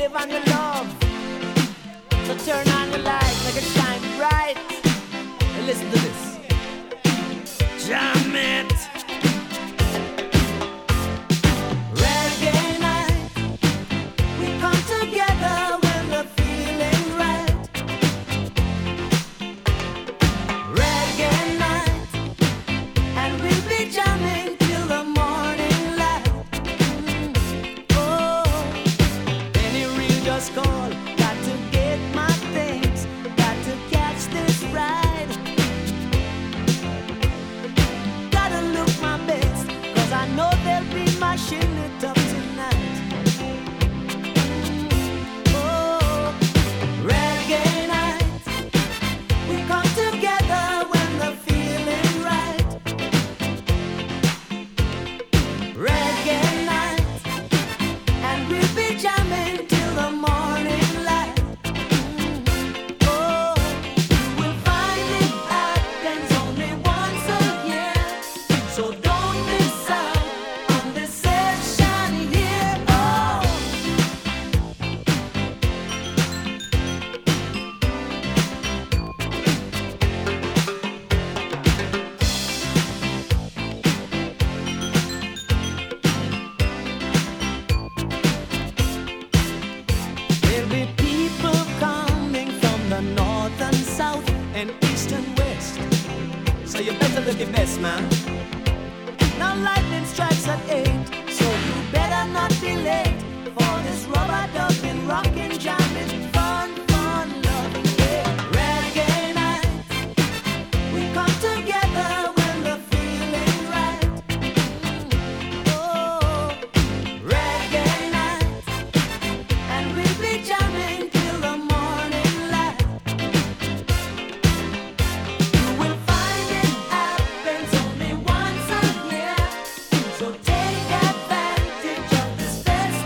live on your love. So turn on the light, make it shine bright. And listen to this. Jam it. Reggae night, we come together when we're feeling right. Reggae night, and we'll be jamming till the morning light. Oh, any real just call. Got to get my things, got to catch this ride. Gotta look my best, 'cause I know they'll be mashing it up tonight. Oh, reggae night, we come together when the feeling right. Reggae night, and we'll be jamming till the morning light. Oh, you will find it happens only once a year, so don't miss out on this session here. Oh, there'll be people coming from the north and south and east and west, so you better look your best, man. Now lightning strikes at 8, so you better not be late for this rubber ducking, rockin', jamming, fun, fun, loving day. Reggae night, we come together when we're feeling right. Oh, reggae night, and we'll be jamming till the morning light. You will find it happens only once a year, so take advantage of this festival.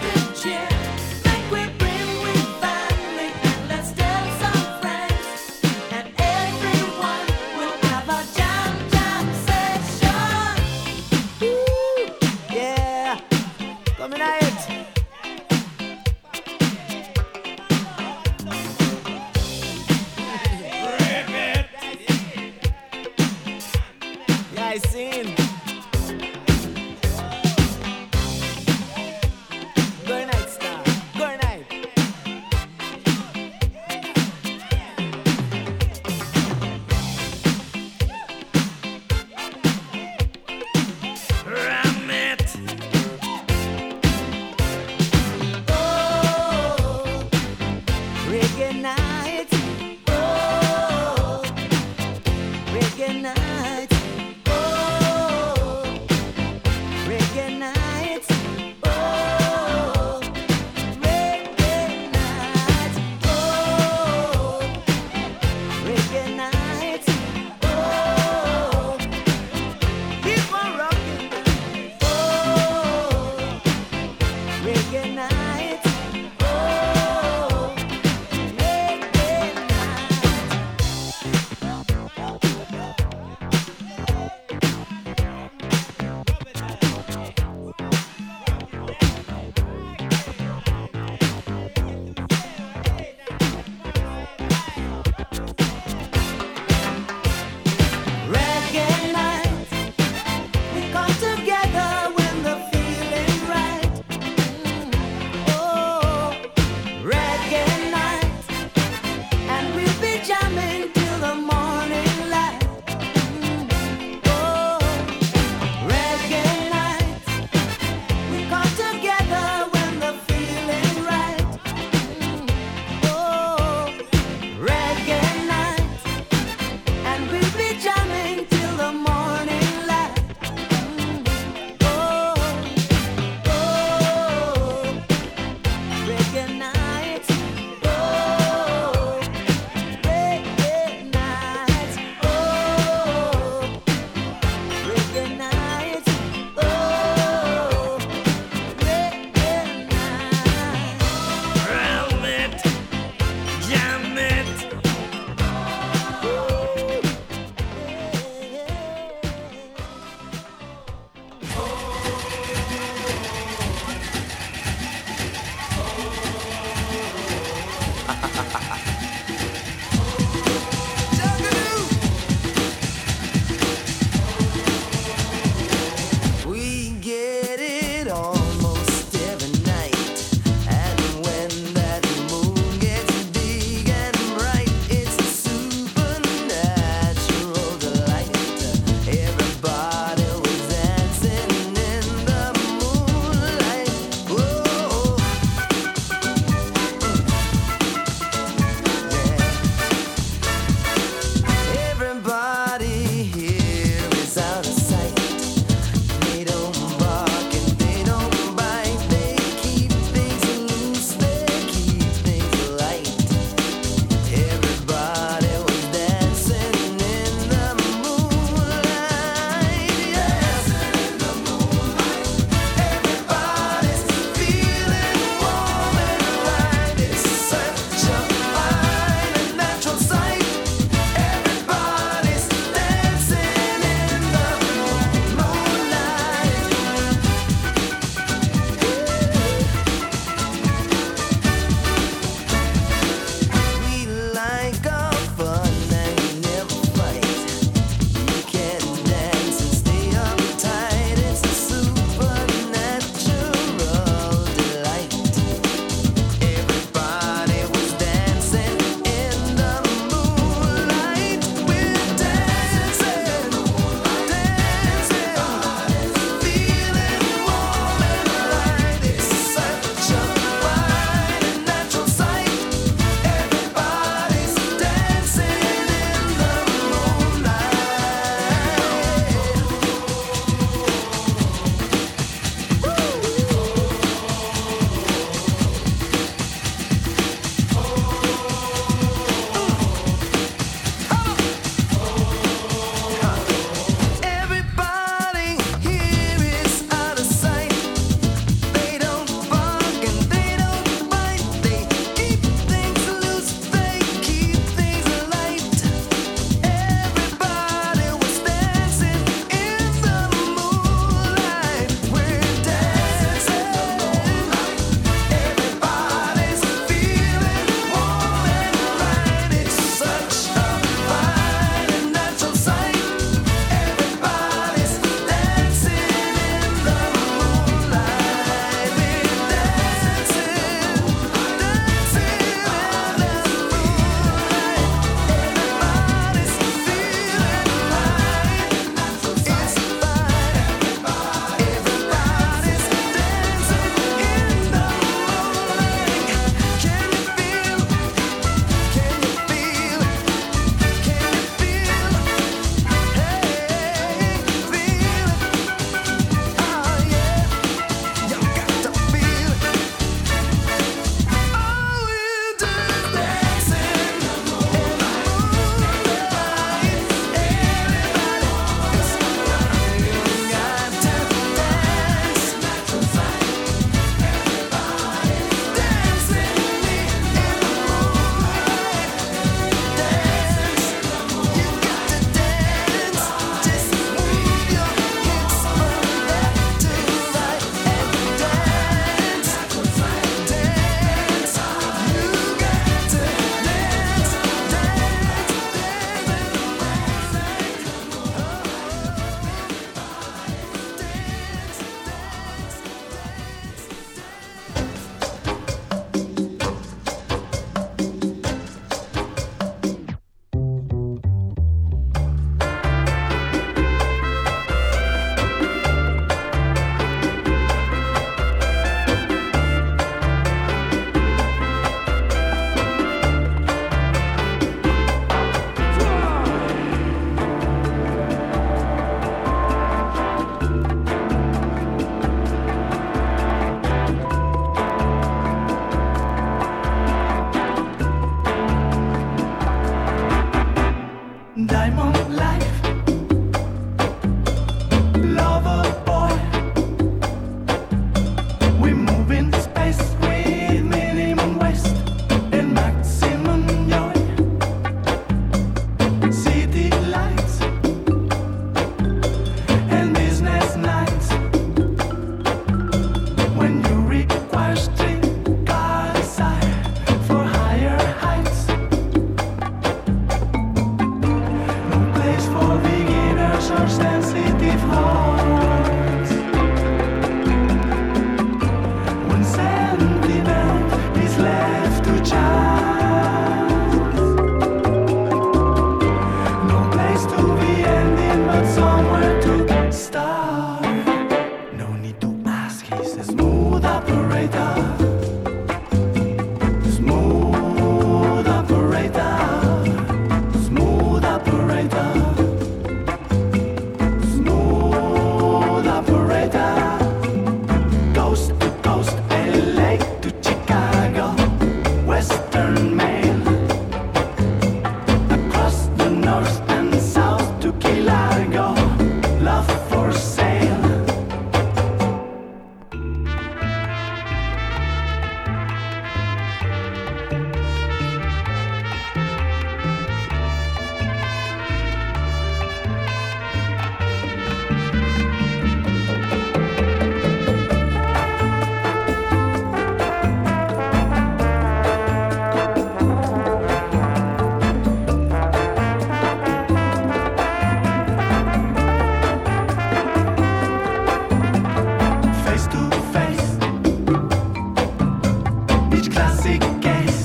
each classic case.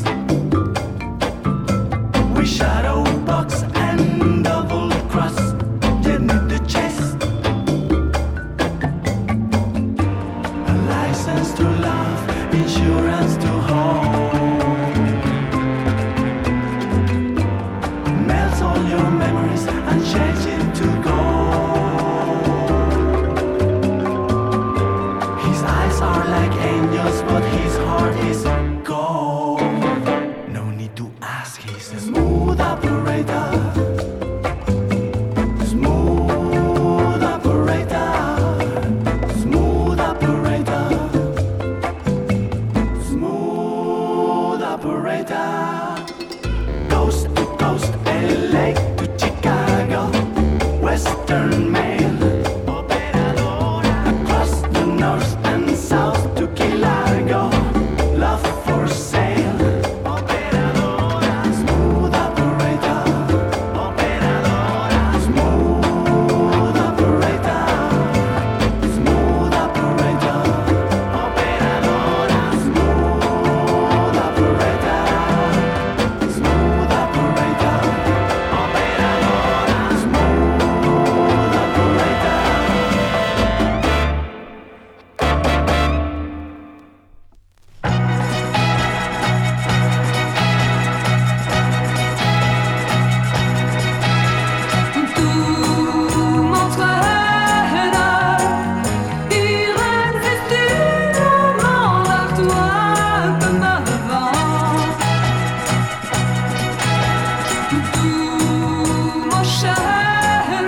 We shadow box and double cross. You need the chest. A license to love, insurance to hold. Melts all your memories and change it to gold. His eyes are like angels, but his heart is gold. No need to ask, he's a smooth operator. Smooth operator. Smooth operator. Smooth operator. Coast to coast, LA to Chicago. Western Mail. Operadora. Across the north and south to Key Largo. Love for sale. Operadora. Smooth operator. Operadora. Smooth operator. Smooth operator. Operadora. Smooth operator. Smooth operator. Operadora. Smooth operator. Tout m'entraîne irrésistible vers toi comme avant. Tout m'enchaîne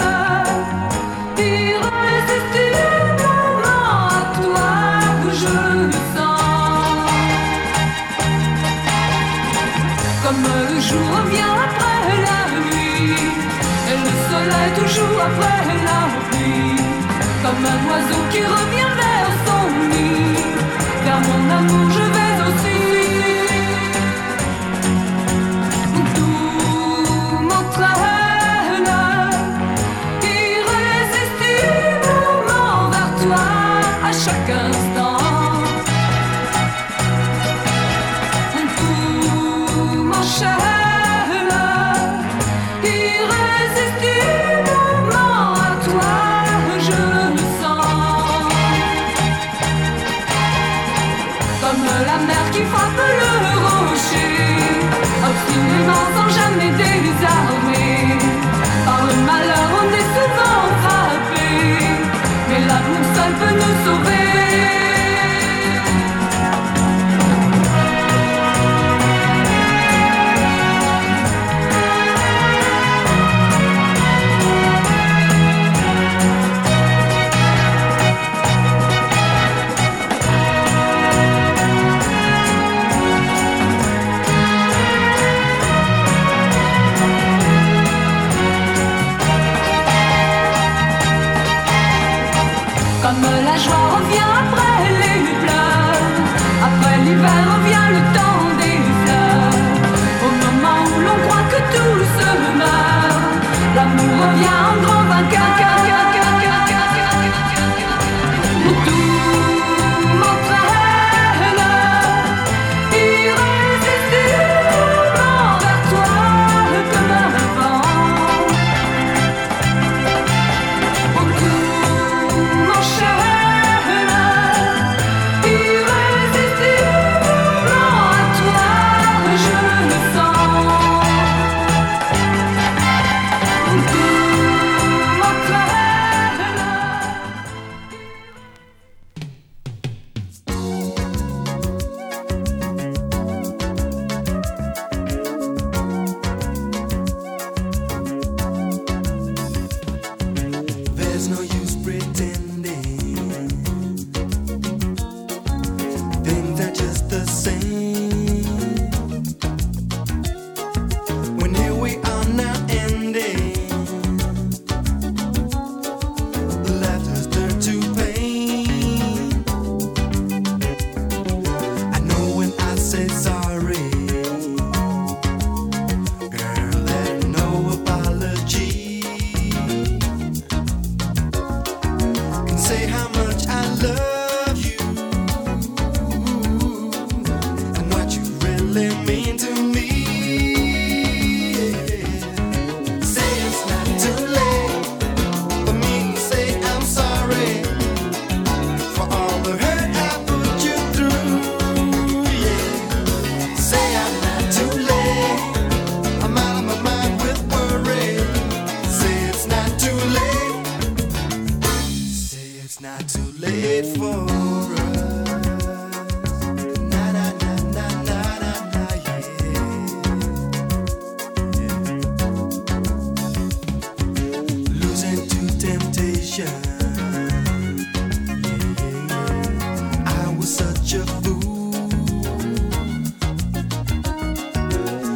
irrésistiblement à toi que je me sens. Comme le jour revient après la nuit, et le soleil toujours après la pluie. Comme un oiseau qui revient vers son nid, vers mon amour je vais aussi. Tout m'entraîne irrésistiblement vers toi à chaque instant. Tout m'enchaîne irrésistiblement à toi, je me sens comme la mer qui frappe le rocher, obstinément sans jamais désarmer. Par le malheur on est souvent frappé, mais l'amour seul peut nous sauver.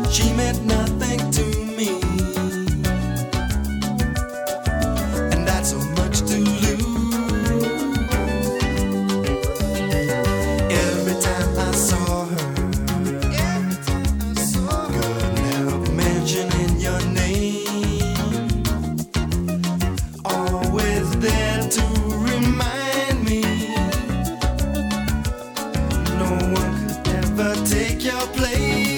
She meant nothing to me, and that's so much to lose. Every time I saw her, couldn't help mentioning your name. Always there to remind me, no one could ever take your place.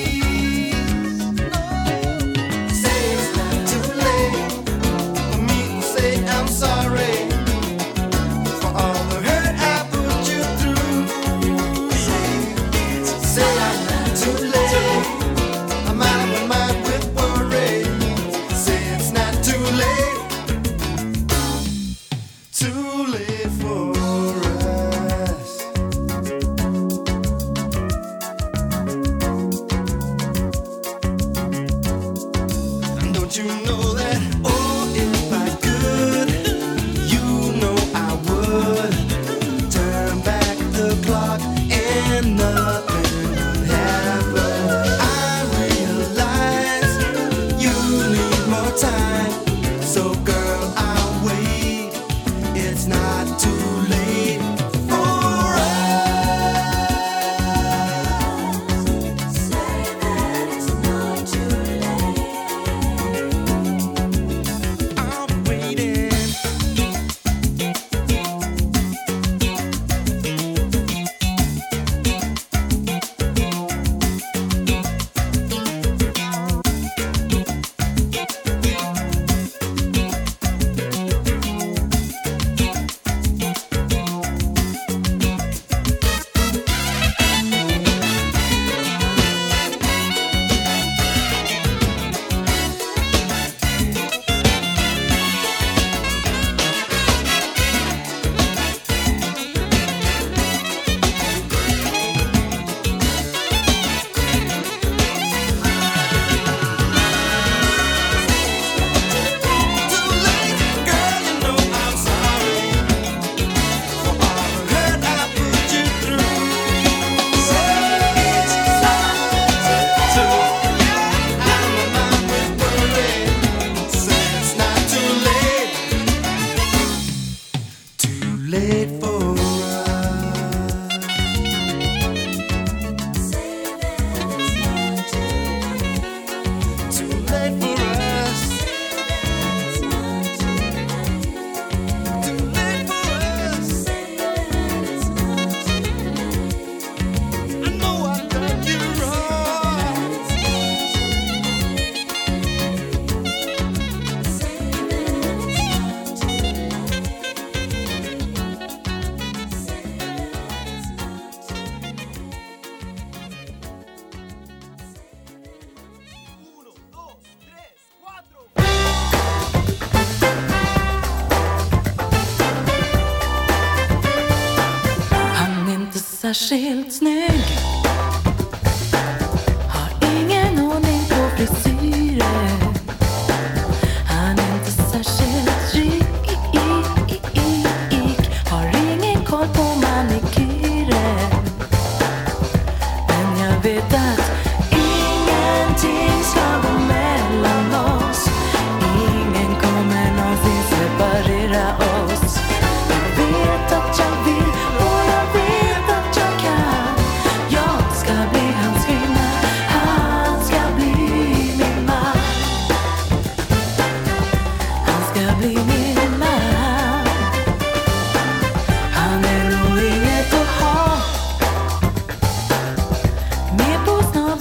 Särskilt snygg, har ingen ordning på frisyren. Han är inte särskilt rik, har ingen koll på manikyren. Men jag vet att ingenting ska vara mellan oss. Ingen kommer någonsin separera oss. Jag vet att jag vill och jag vet att jag kan. Jag ska bli hans kvinna, han ska bli min man. Han ska bli min man. Han är nog inget att ha med på snart.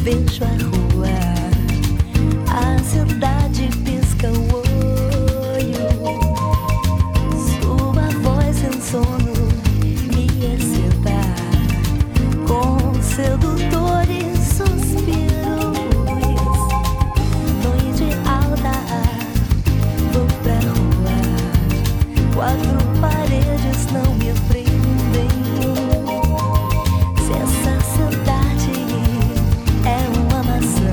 vejo a rua, a cidade pisca o olho, sua voz em sono me excita, com sedutores suspiros. Noite alta, vou pra rua, quatro paredes não me prendem. Se essa cidade é uma maçã,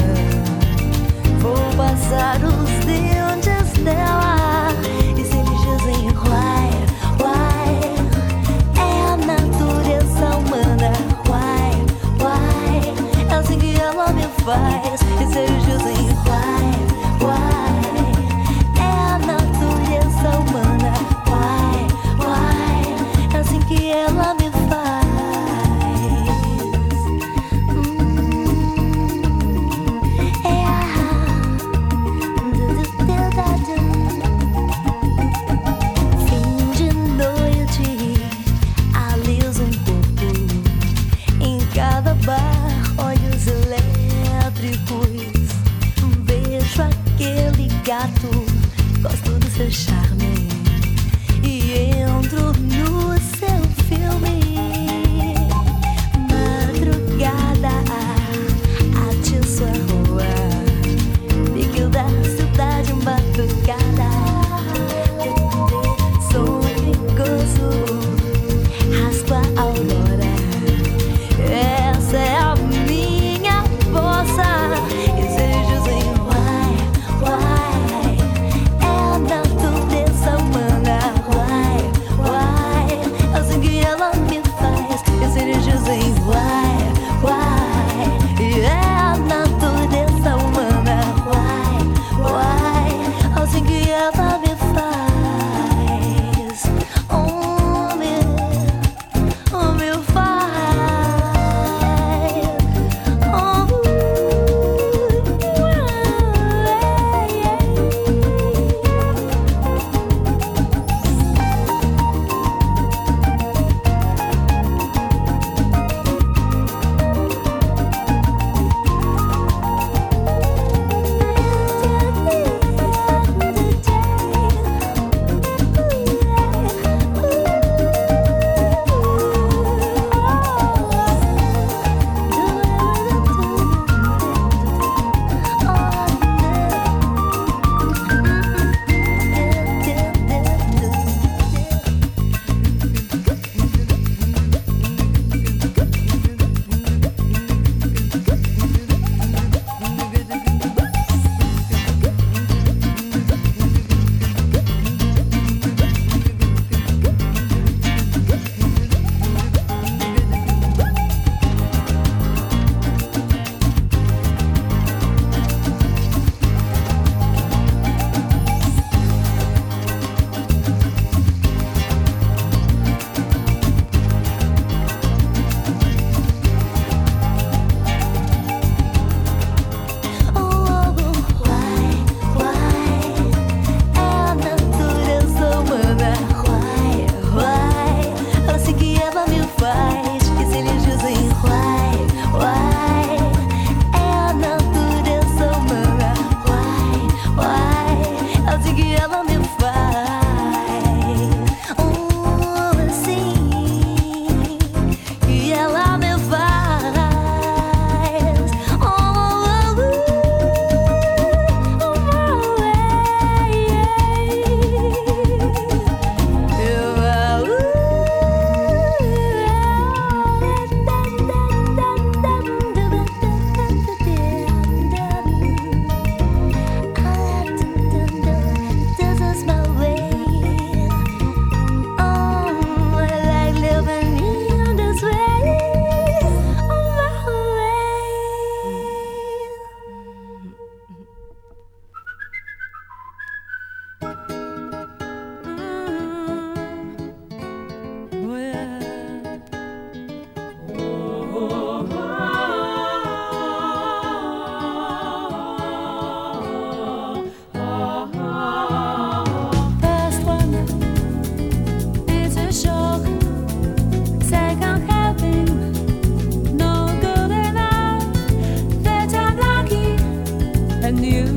and you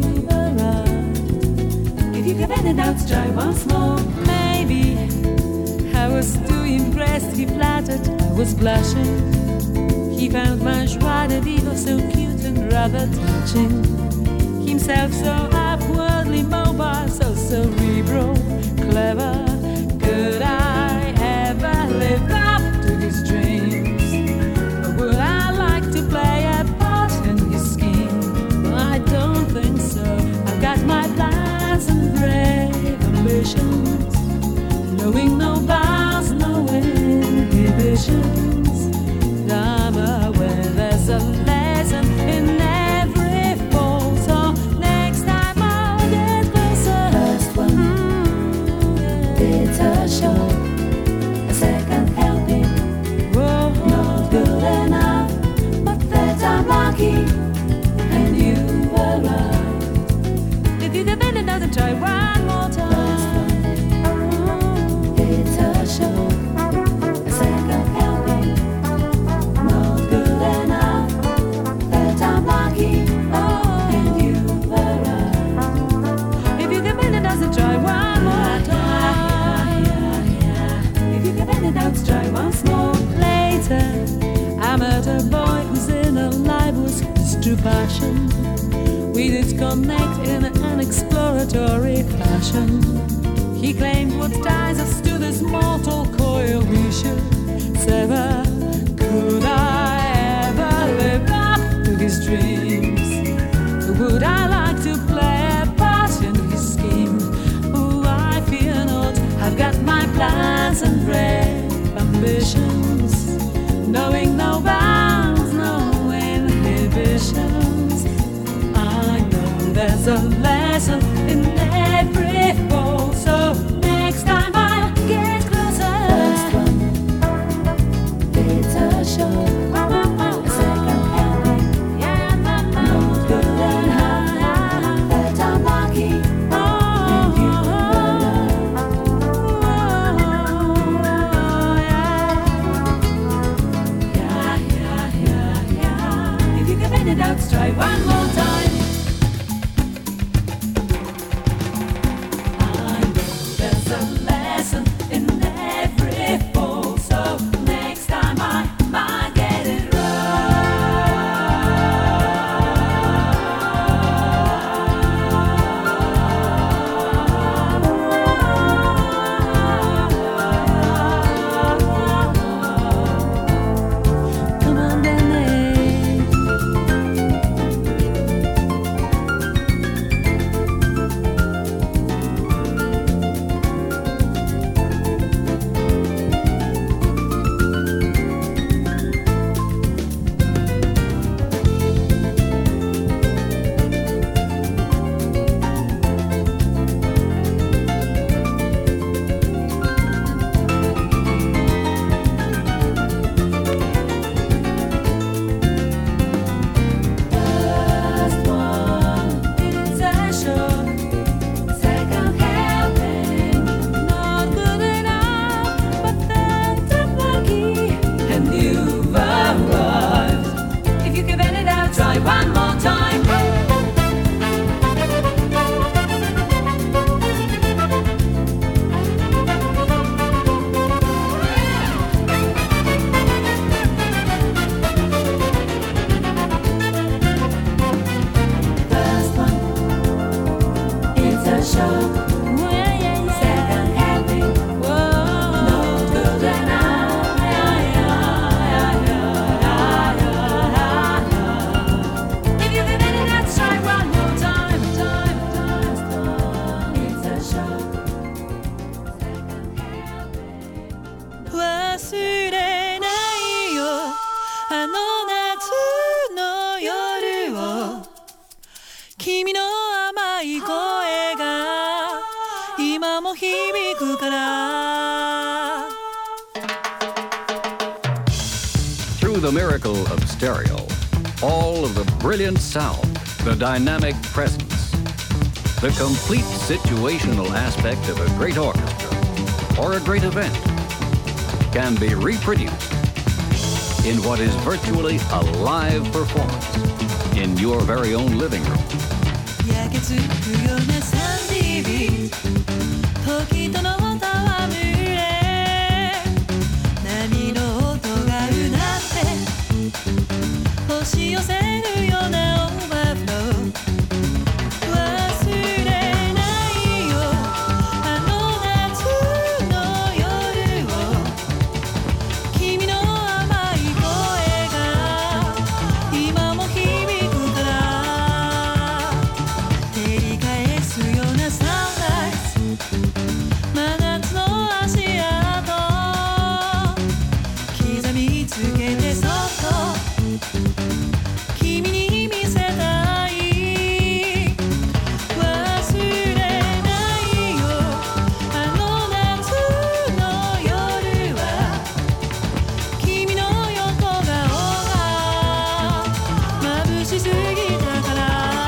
arrived. If you give any doubts, try once more. Maybe I was too impressed, he flattered, I was blushing. He found my joie de vivre so cute and rather touching. Himself so upwardly mobile, so cerebral, clever. Could I ever live up to his dreams? Or would I like to play a part in his scheme? Well, I don't think so. I've got my plans and brave ambitions, knowing no bounds, no inhibitions. I'm aware there's a lesson in every fall, so next time I'll get closer. First one, it's a show. A second helping, Whoa. not good enough, but that I'm lucky, and you arrived. If you give in, doesn't try one more time. First one, it's a show. A second helping, not good enough, that I'm lucky, and you arrived. If you give in, doesn't try one more time. If you give any doubts, try once more. Later, I met a boy whose inner life was his true passion. We did connect in an exploratory fashion. He claimed what ties us to this mortal coil we should sever. Could I ever live up to his dreams? Would I like to play a part in his scheme? Oh, I fear not. I've got my plans and brave ambitions, knowing no bounds, no inhibitions. I know there's a lesson in every fall, so next time I'll get closer. First one, it's a show. A second helping, Yeah, not good enough, that I'm lucky, and you arrived. If you give any doubts, try one more time. I know there's a lesson in every fall, so next time I might get it right. Come on, Danny. First one, it's a show. Second helping, not good enough, but then I'm lucky, and you've arrived. If you give any doubt, try one more time. First one, it's a show. Second helping, not good enough. If you give any doubt, try one more time. It's a show. Second helping. 忘れないよあの夏の夜を君の甘い声が今も響くから Through the miracle of stereo, all of the brilliant sound, the dynamic presence, the complete situational aspect of a great orchestra or a great event can be reproduced in what is virtually a live performance in your very own living room. 焼けつくようなサンディービー時との戯れ波の音がうなって押し寄せるようなオーバーフロー忘れないよあの夏の夜を君の甘い声が今も響くから照り返すようなサンライズ真夏の足跡刻みつけてそっと君に見せたい忘れないよあの夏の夜は君の横顔が眩しすぎたから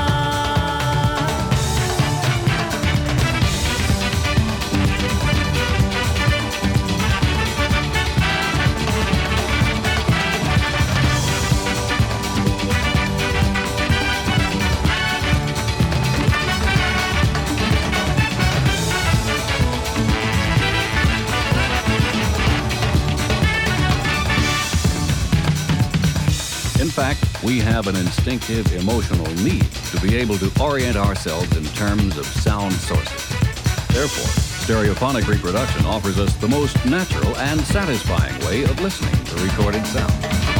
In fact, we have an instinctive emotional need to be able to orient ourselves in terms of sound sources. Therefore, stereophonic reproduction offers us the most natural and satisfying way of listening to recorded sound.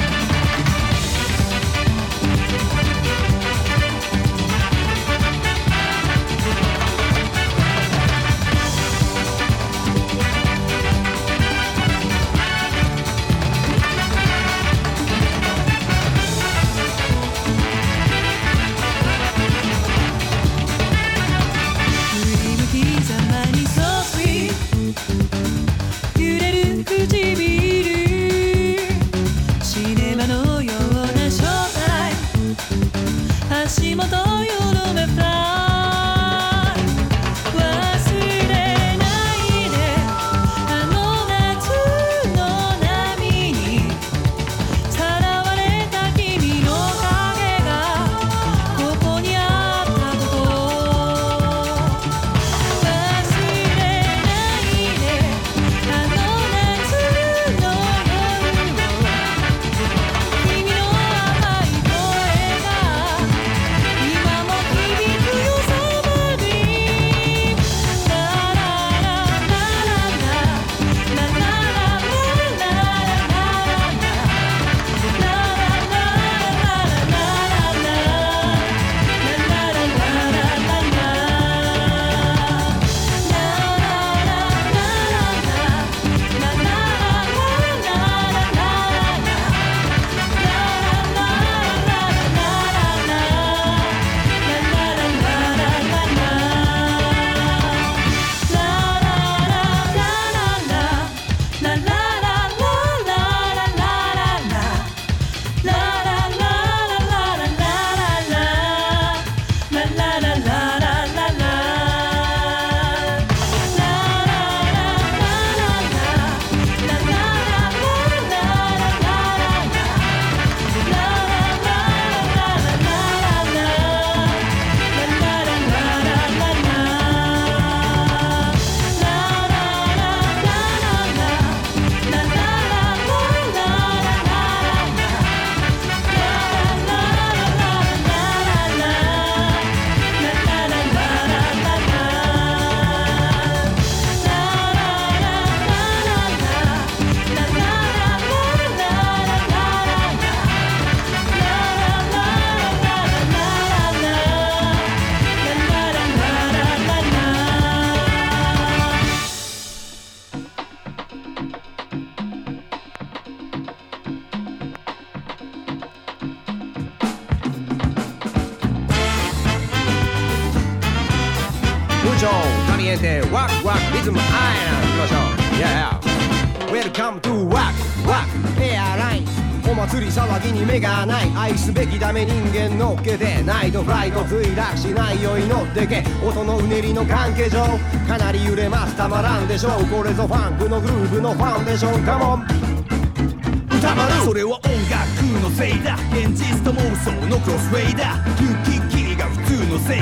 Caliente, Wack Wack Rhythm Island 行きましょう Yeah Welcome to Wack Wack Airlines お祭り騒ぎに目がない愛すべきダメ人間乗っけてナイトフライト墜落しないように乗ってけ音のうねりの関係上かなり揺れますたまらんでしょうこれぞファンクのグルーヴのファンデーションカモン歌丸それは音楽のせいだ現実と妄想のクロスウェイだ行き来が普通の生活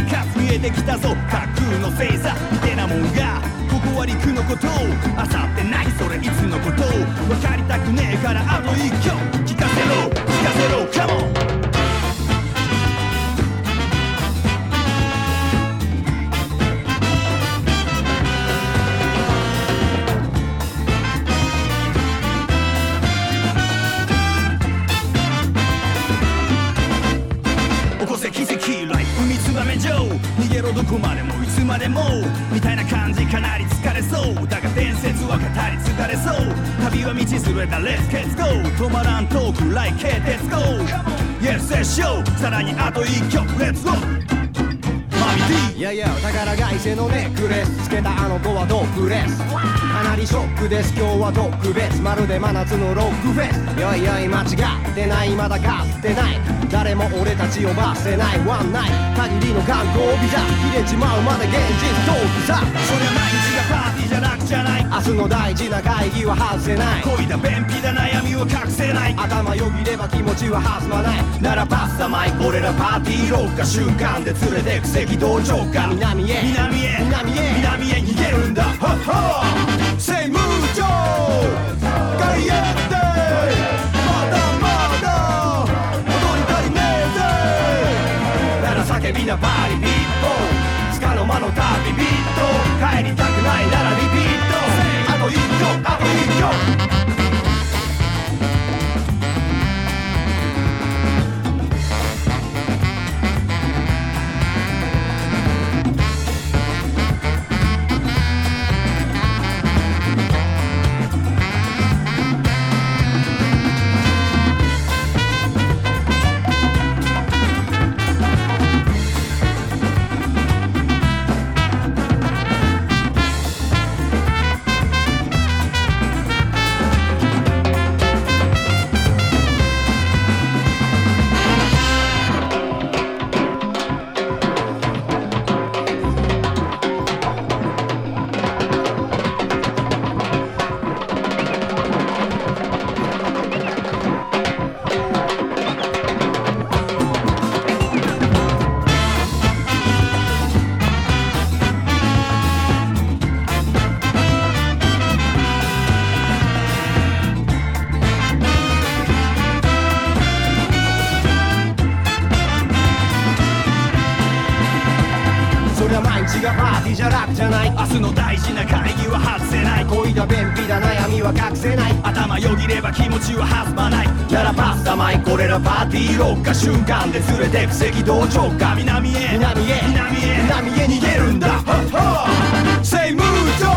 えてきたぞ架空の星座ってなもんがここは陸のことあさってないそれいつのこと分かりたくねえからあと一曲聞かせろ聞かせろカモン逃げろどこまでもいつまでもみたいな感じかなり疲れそうだが伝説は語り継がれそう旅は道連れだ Let's get go 止まらんトーク like Let's go Yes let's show さらにあと一曲 Let's go いやいや宝が伊勢のネックレスつけたあの子はドッグレスかなりショックです今日は特別まるで真夏のロックフェスよいよい間違ってないまだかつてない誰も俺たちを罰せないワンナイト限りの観光ビザ切れちまうまで現実逃避さそりゃ毎日がパーティーじゃなくじゃない明日の大事な会議は外せない恋だ便秘だ悩みを隠せない頭よぎれば気持ちは弾まないならパスタマイ俺らパーティー廊下瞬間で連れてく赤道直下南へ南へ南へ南へ逃げるんだハッハー Say mucho caliente まだまだ戻り足りねえぜなら叫びなバリビットつかの間の旅ビット帰りたくないならリピートあと一曲あと一曲じゃ楽じゃない明日の大事な会議は外せない恋だ便秘だ悩みは隠せない頭よぎれば気持ちは弾まないならパスタマイこれらパーティー廊下瞬間で連れてく赤道直下南へ南へ南へ南へ逃げるんだハッハー Say mucho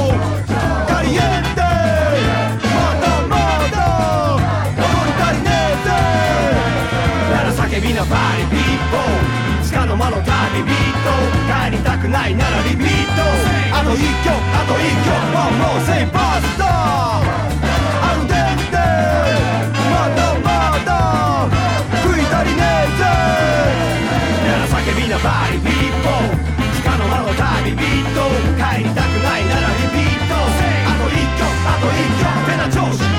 caliente まだまだ戻り足りねえぜなら叫びなバリビットつかの間の旅ビット帰りたくないならリピートあと一曲あと一曲 One more say basta アルデンテまだまだ食い足りねえぜなら叫びなバリビットつかの間の旅ビット帰りたくないならリピートあと一曲あと一曲ってな調子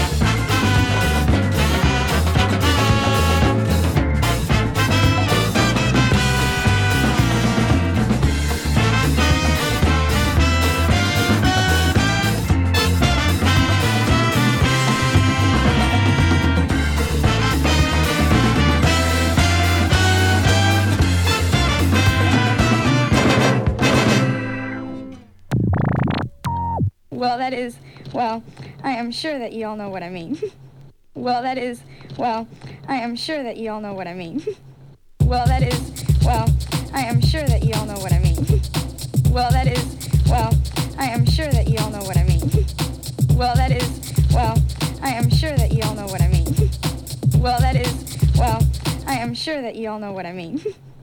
Well, that is, well, I am sure that you all know what I mean. Well, that is, well, I am sure that you all know what I mean. Well, that is, well, I am sure that you all know what I mean. Well, that is, well, I am sure that you all know what I mean. Well, that is, well, I am sure that you all know what I mean. Well, that is, well, I am sure that you all know what I mean.